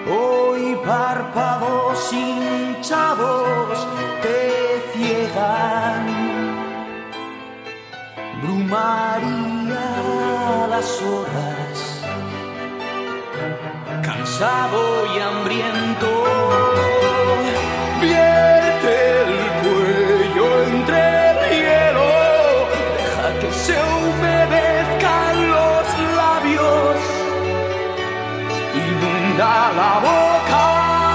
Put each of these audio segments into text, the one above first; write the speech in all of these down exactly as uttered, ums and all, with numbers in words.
Hoy párpados hinchados te ciegan, brumaría las horas, cansado y hambriento, vierte el cuello entre el hielo, deja que se humedezcan los labios, inunda la boca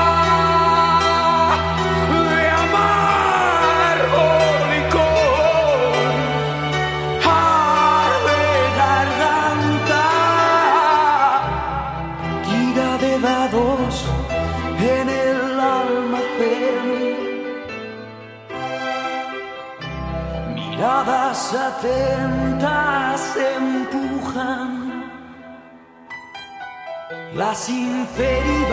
de amargo licor, arde garganta, tira de dados en el almacén, miradas atentas empujan la sinceridad,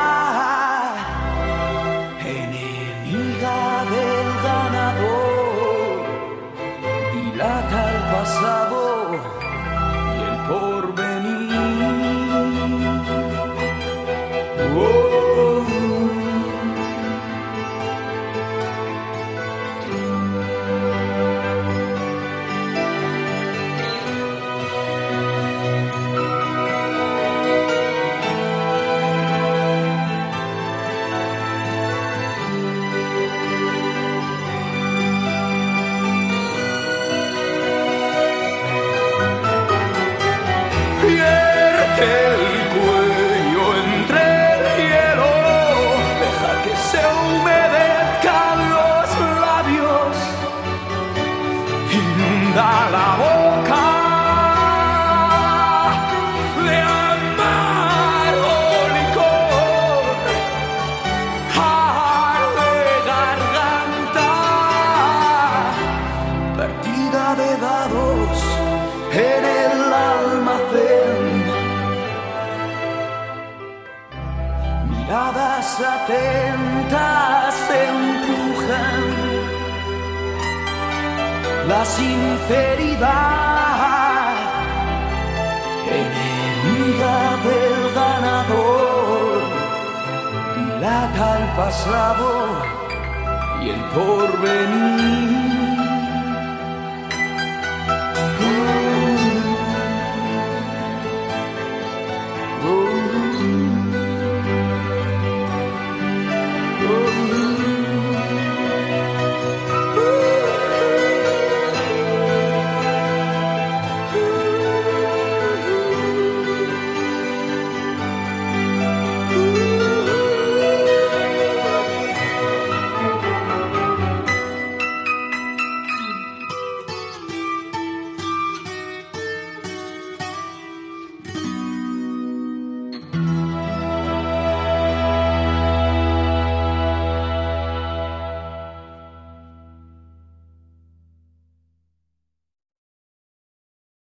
enemiga del ganador, dilata el pasado y el porvenir. Oh. El cuello entre el hielo, deja que se humedezcan los labios, inunda la boca de amargo licor, arde garganta, partida de dados en el almacén, miradas atentas empujan la sinceridad, enemiga del ganador, dilata el pasado y el porvenir.